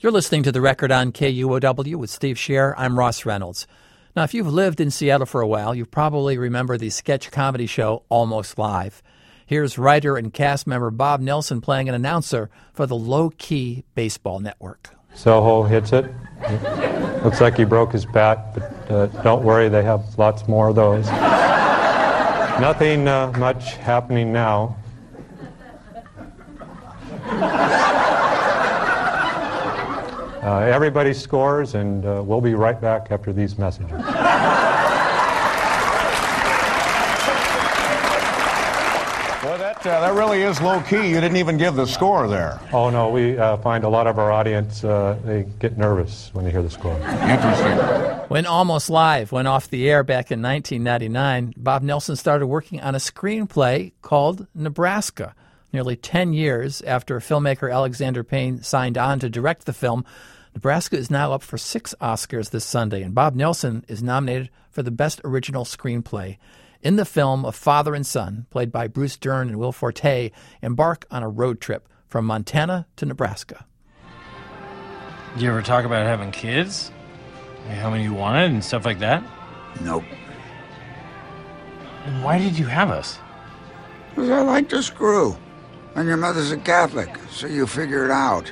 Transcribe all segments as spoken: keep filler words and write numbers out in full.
You're listening to The Record on K U O W with Steve Scher. I'm Ross Reynolds. Now, if you've lived in Seattle for a while, you probably remember the sketch comedy show Almost Live. Here's writer and cast member Bob Nelson playing an announcer for the Low Key Baseball Network. Soho hits it. Looks like he broke his bat, but uh, don't worry, they have lots more of those. Nothing uh, much happening now. Uh, everybody scores, and uh, we'll be right back after these messages. Well, that, uh, that really is low-key. You didn't even give the score there. Oh, no, we uh, find a lot of our audience, uh, they get nervous when they hear the score. Interesting. When Almost Live went off the air back in nineteen ninety-nine, Bob Nelson started working on a screenplay called Nebraska. Nearly ten years after filmmaker Alexander Payne signed on to direct the film, Nebraska is now up for six Oscars this Sunday, and Bob Nelson is nominated for the Best Original Screenplay. In the film, a father and son, played by Bruce Dern and Will Forte, embark on a road trip from Montana to Nebraska. Did you ever talk about having kids? Like how many you wanted and stuff like that? Nope. And why did you have us? Because I like to screw. And your mother's a Catholic, so you figure it out.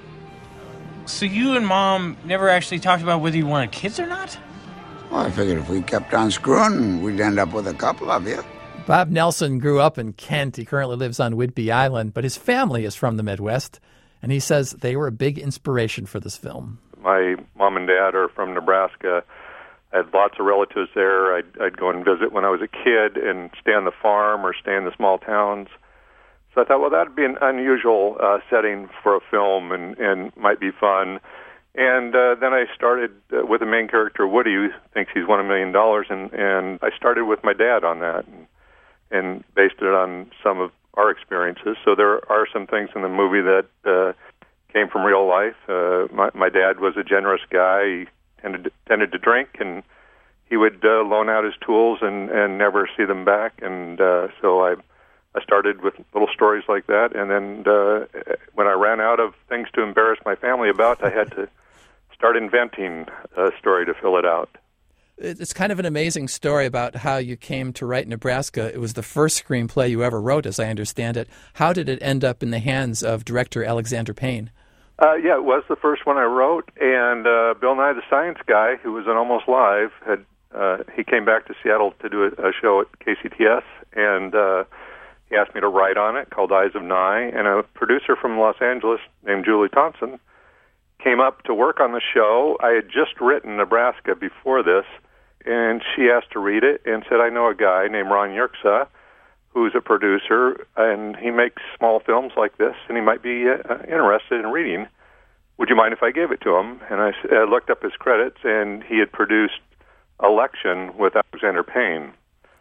So you and Mom never actually talked about whether you wanted kids or not? Well, I figured if we kept on screwing, we'd end up with a couple of you. Bob Nelson grew up in Kent. He currently lives on Whidbey Island, but his family is from the Midwest, and he says they were a big inspiration for this film. My mom and dad are from Nebraska. I had lots of relatives there. I'd, I'd go and visit when I was a kid and stay on the farm or stay in the small towns. So I thought, well, that would be an unusual uh, setting for a film and, and might be fun. And uh, then I started uh, with the main character, Woody, who thinks he's won a million dollars, and and I started with my dad on that and, and based it on some of our experiences. So there are some things in the movie that uh, came from real life. Uh, my, my dad was a generous guy. He tended to, tended to drink, and he would uh, loan out his tools and, and never see them back. And uh, so I... I started with little stories like that, and then uh, when I ran out of things to embarrass my family about, I had to start inventing a story to fill it out. It's kind of an amazing story about how you came to write Nebraska. It was the first screenplay you ever wrote, as I understand it. How did it end up in the hands of director Alexander Payne? Uh, yeah, it was the first one I wrote, and uh, Bill Nye the Science Guy, who was on Almost Live, had uh, he came back to Seattle to do a, a show at K C T S, and uh, he asked me to write on it, called Eyes of Nye, and a producer from Los Angeles named Julie Thompson came up to work on the show. I had just written Nebraska before this, and she asked to read it and said, I know a guy named Ron Yerxa who's a producer, and he makes small films like this, and he might be uh, interested in reading. Would you mind if I gave it to him? And I, I looked up his credits, and he had produced Election with Alexander Payne.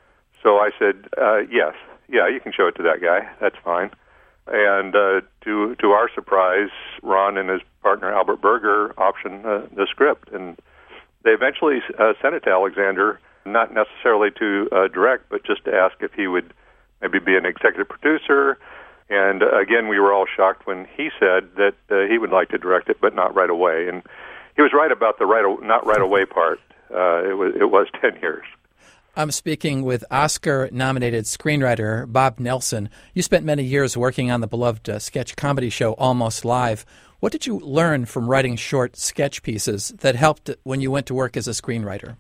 So I said, uh, yes. Yeah, you can show it to that guy. That's fine. And uh, to to our surprise, Ron and his partner Albert Berger optioned uh, the script, and they eventually uh, sent it to Alexander, not necessarily to uh, direct, but just to ask if he would maybe be an executive producer. And uh, again, we were all shocked when he said that uh, he would like to direct it, but not right away. And he was right about the right not right away part. Uh, it was it was ten years. I'm speaking with Oscar-nominated screenwriter Bob Nelson. You spent many years working on the beloved uh, sketch comedy show Almost Live. What did you learn from writing short sketch pieces that helped when you went to work as a screenwriter?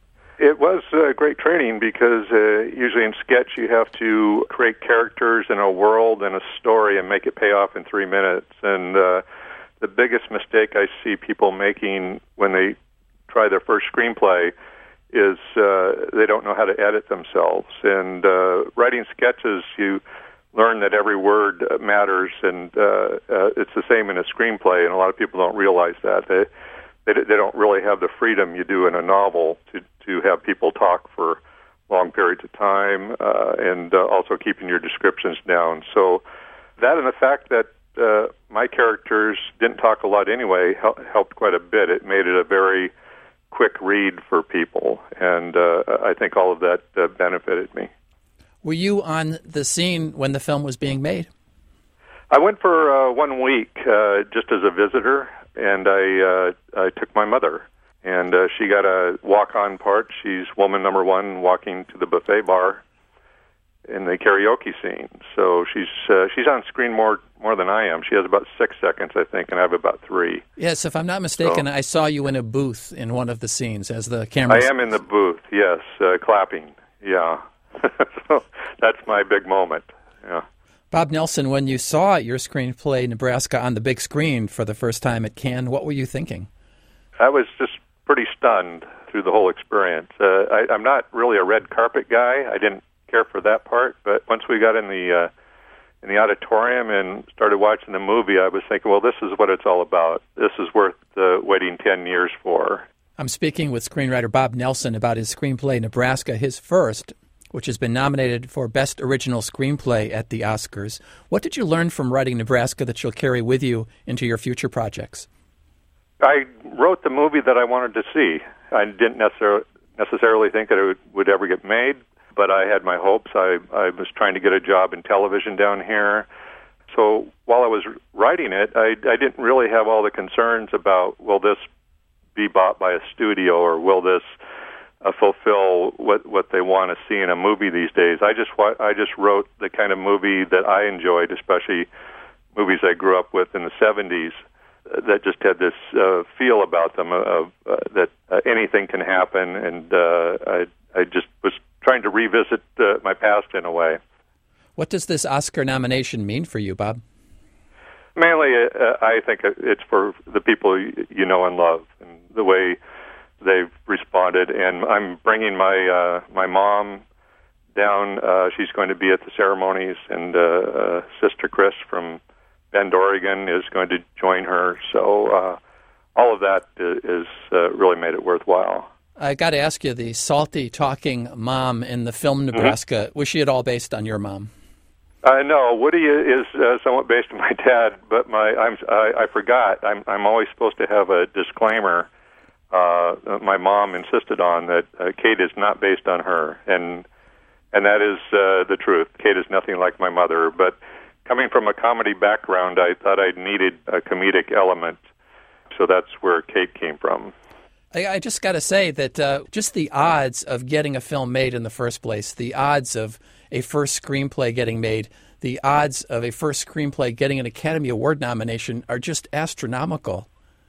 It was uh, great training because uh, usually in sketch you have to create characters and a world and a story and make it pay off in three minutes. And uh, the biggest mistake I see people making when they try their first screenplay is uh, they don't know how to edit themselves. And uh, writing sketches, you learn that every word matters, and uh, uh, it's the same in a screenplay, and a lot of people don't realize that. They, they, they don't really have the freedom you do in a novel to, to have people talk for long periods of time, uh, and uh, also keeping your descriptions down. So that and the fact that uh, my characters didn't talk a lot anyway hel- helped quite a bit. It made it a very quick read for people, and uh, I think all of that uh, benefited me. Were you on the scene when the film was being made? I went for uh, one week uh, just as a visitor, and I uh, I took my mother, and uh, she got a walk-on part. She's woman number one walking to the buffet bar in the karaoke scene. So she's uh, she's on screen more more than I am. She has about six seconds, I think, and I have about three. Yes, if I'm not mistaken, so, I saw you in a booth in one of the scenes as the camera. I am in the booth, yes, uh, clapping. Yeah, so that's my big moment. Yeah. Bob Nelson, when you saw your screenplay Nebraska on the big screen for the first time at Cannes, what were you thinking? I was just pretty stunned through the whole experience. Uh, I, I'm not really a red carpet guy. I didn't care for that part, but once we got in the uh, in the auditorium and started watching the movie, I was thinking, well, this is what it's all about. This is worth uh, waiting ten years for. I'm speaking with screenwriter Bob Nelson about his screenplay Nebraska, his first, which has been nominated for Best Original Screenplay at the Oscars. What did you learn from writing Nebraska that you'll carry with you into your future projects? I wrote the movie that I wanted to see. I didn't necessarily necessarily think that it would, would ever get made, but I had my hopes. I, I was trying to get a job in television down here. So while I was writing it, I, I didn't really have all the concerns about, will this be bought by a studio, or will this uh, fulfill what, what they want to see in a movie these days. I just I just wrote the kind of movie that I enjoyed, especially movies I grew up with in the seventies, uh, that just had this uh, feel about them of uh, that uh, anything can happen, and uh, I, I just was trying to revisit uh, my past in a way. What does this Oscar nomination mean for you, Bob? Mainly, uh, I think it's for the people you know and love, and the way they've responded. And I'm bringing my uh, my mom down. Uh, she's going to be at the ceremonies, and uh, uh, Sister Chris from Bend, Oregon, is going to join her. So uh, all of that is uh, really made it worthwhile. I got to ask you, the salty talking mom in the film Nebraska, mm-hmm. was she at all based on your mom? Uh, no, Woody is uh, somewhat based on my dad, but my I'm, I, I forgot. I'm I'm always supposed to have a disclaimer. Uh, my mom insisted on that. Uh, Kate is not based on her, and and that is uh, the truth. Kate is nothing like my mother. But coming from a comedy background, I thought I needed a comedic element, so that's where Kate came from. I, I just got to say that uh, just the odds of getting a film made in the first place, the odds of a first screenplay getting made, the odds of a first screenplay getting an Academy Award nomination are just astronomical.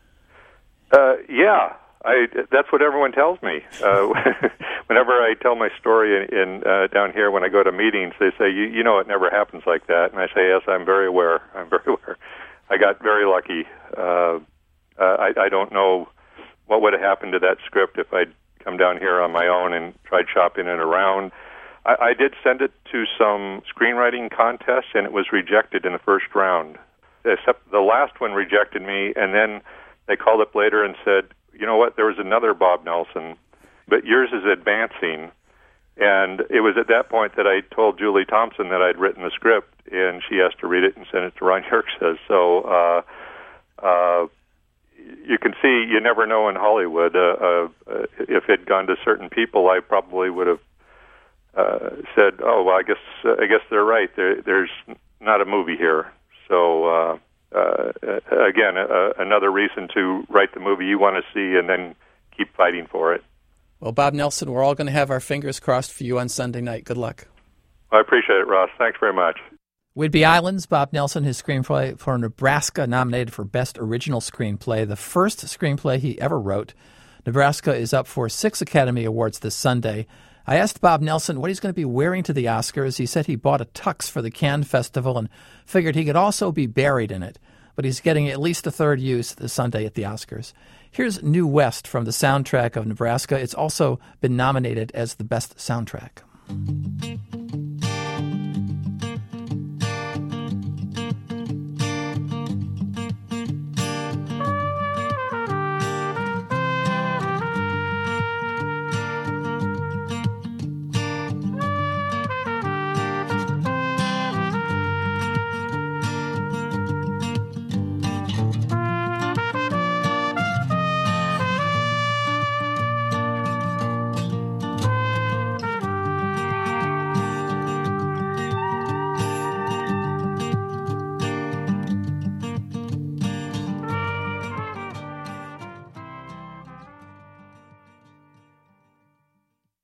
Uh, yeah, I, that's what everyone tells me. Uh, whenever I tell my story in, in uh, down here, when I go to meetings, they say, you, you know, it never happens like that. And I say, yes, I'm very aware. I'm very aware. I got very lucky. Uh, uh, I, I don't know what would have happened to that script if I'd come down here on my own and tried shopping it around. I, I did send it to some screenwriting contests, and it was rejected in the first round. Except the last one rejected me, and then they called up later and said, you know what, there was another Bob Nelson, but yours is advancing. And it was at that point that I told Julie Thompson that I'd written the script, and she asked to read it and send it to Ron Yerkes. So uh, uh, you can see, you never know in Hollywood. Uh, uh, if it had gone to certain people, I probably would have uh, said, "Oh, well, I guess uh, I guess they're right. There, there's not a movie here." So uh, uh, again, uh, another reason to write the movie you want to see, and then keep fighting for it. Well, Bob Nelson, we're all going to have our fingers crossed for you on Sunday night. Good luck. I appreciate it, Ross. Thanks very much. Whidbey Islands, Bob Nelson, his screenplay for Nebraska, nominated for Best Original Screenplay, the first screenplay he ever wrote. Nebraska is up for six Academy Awards this Sunday. I asked Bob Nelson what he's going to be wearing to the Oscars. He said he bought a tux for the Cannes Festival and figured he could also be buried in it, but he's getting at least a third use this Sunday at the Oscars. Here's New West from the soundtrack of Nebraska. It's also been nominated as the best soundtrack.